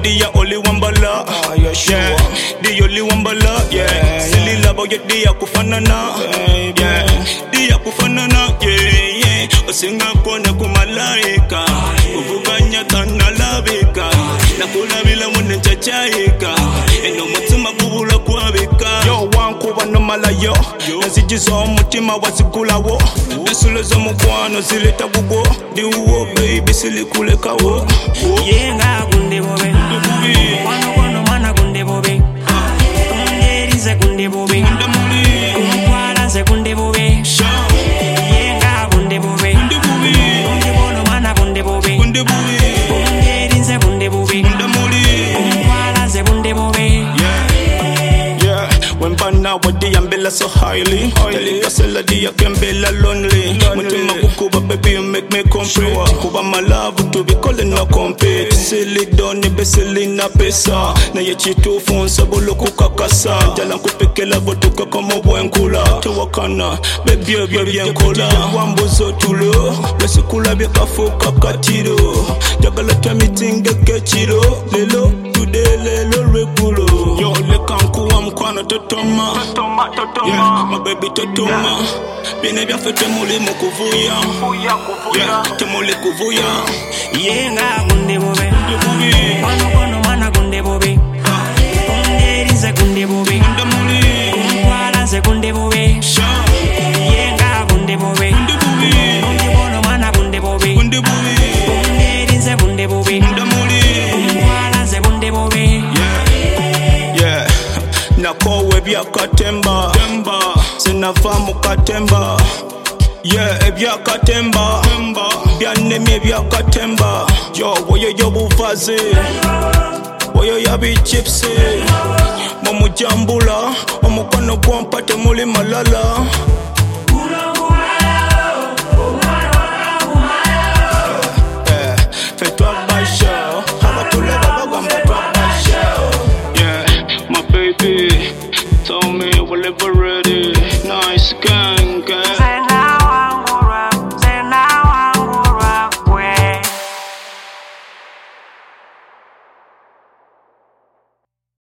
the only one bala. Yeah, sure. The only one bala. Yeah. Silly love you the akufanana. Yeah. The akufanana. Yeah. Osinga kona kumalaika. Uvuganya kana labika. Nakula bila mune chachaika. Eno mutima kubula kwabika. Yo wankuba no malayo. Nazijizo mutima wasikulawo. Nesule zo mukwano zileta bugo. Diwo baby silikule kawo. Yenga kunde bobe. Wano mana kunde bobe. Kunderize kunde bobe. Kumkwala ze kunde bobe. Yenga kunde bobe. Wano mana kunde bobe. Kunderize kunde bobe. Kumkwala ze kunde bobe. When bana wadi ambela so highly Tell sella di I can be lonely Mutima kukuba baby you make me complete Kuba my love to be calling no compete Silly doni be silly na pesa Na ye chitu funsa bolo kukakasa Jala kupekela votuka kama buenkula Tewakana baby you bien kola Wambozo tulo Besi kula beka fuka katiro Jagala tamitinga kechiro Lelo today lelo regulo Yo lekanku wa mkwano totoma Yeah, my baby totoma Bine bya fete muli mukuvuya Yeah, temuli kuvuya Yenga kunde bobe Wano mana kunde bobe Kunderize kunde bobe Kumkwala ze kunde bobe Yenga kunde bobe Wano mana kunde bobe Kunderize kunde bobe Kumkwala ze kunde bobe Yeah, nakowe bya katemba Sinafamu katemba Yeah, ebya katemba Byaneme bya katemba Yo, woyo yobuvaze Woyo yabi chipsi Momujambula Omukono gwampate muli malala Fetwa basho Abatule babagamba twa basho Yeah, my baby Tell me whenever ready Nice guy